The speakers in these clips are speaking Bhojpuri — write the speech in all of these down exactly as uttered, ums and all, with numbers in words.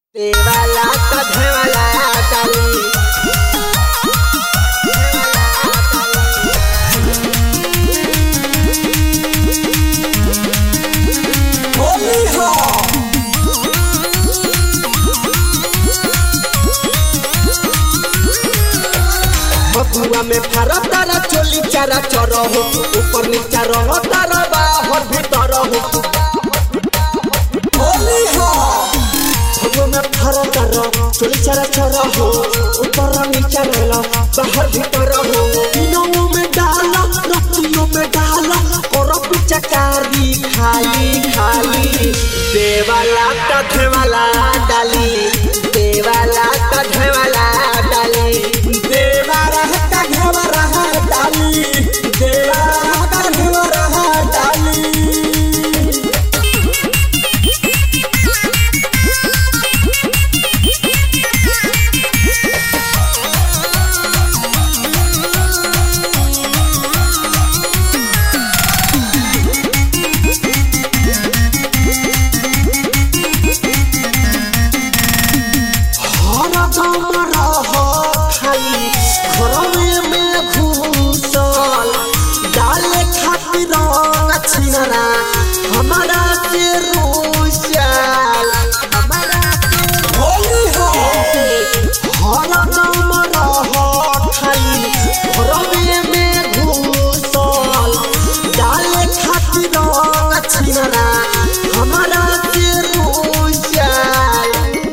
देवाला कधवाला ताली होली हो बबुआ में फारा तारा चोली चारा चरो हो ऊपर नीचा रहो तारा बाहर भीतर हो होली हो बबुआ में फारा तारा चोली चारा चरो हो ऊपर नीचा रहो बाहर भीतर हो तीनों में डालो रतियों में डालो और पीछा कारी खाली खाली देवाला कधवाला डाली देवाला कधवाला डाली देवाला कधवाला डाली देवाला कधवाला डाली हमारा से रोशल हमारा से होली हो हरा नाम रहो खाली घरवे में घुसल डाले खातिर छिनरा हमारा से रोशल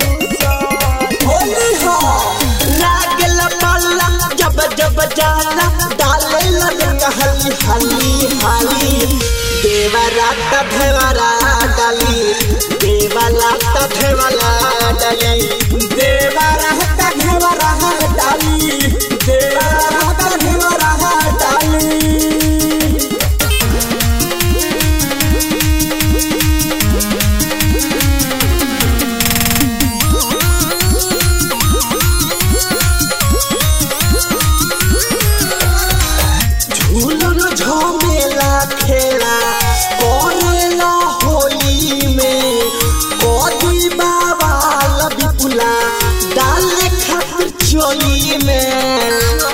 होली हो लागल पाला जब जब जाला डाले लगा हली हली हली देवाला कधवाला डाली देवाला कधवाला डाली देवाला कधवाला डाली देवाला कधवाला डाली झूलन झमेला खेला करेला होली में कदी बाबा लबिपुला डाले खातिर चोली में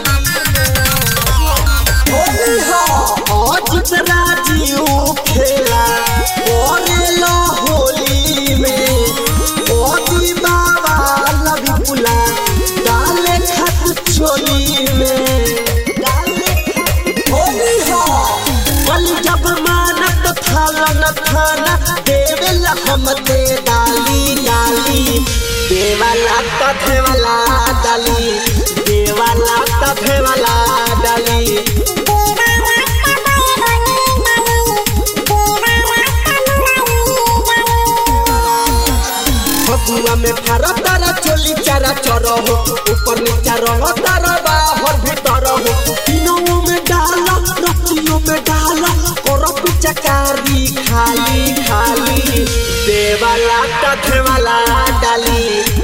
होली हो अजित राजीव खेला करेला होली में कदी बाबा लबिपुला डाले खातिर चोली में जब मानत थाला न थाना देवेला हम ते डाली डाली देवाला कधवाला डाली देवाला कधवाला डाली बबुआ में फारा तारा चोली चारा चरो हो ऊपर नीचा रहो तारा बाहर भीतर हो तीनों में डालो रतियों में डालो और पीछा कारी खाली खाली देवाला कधवाला डाली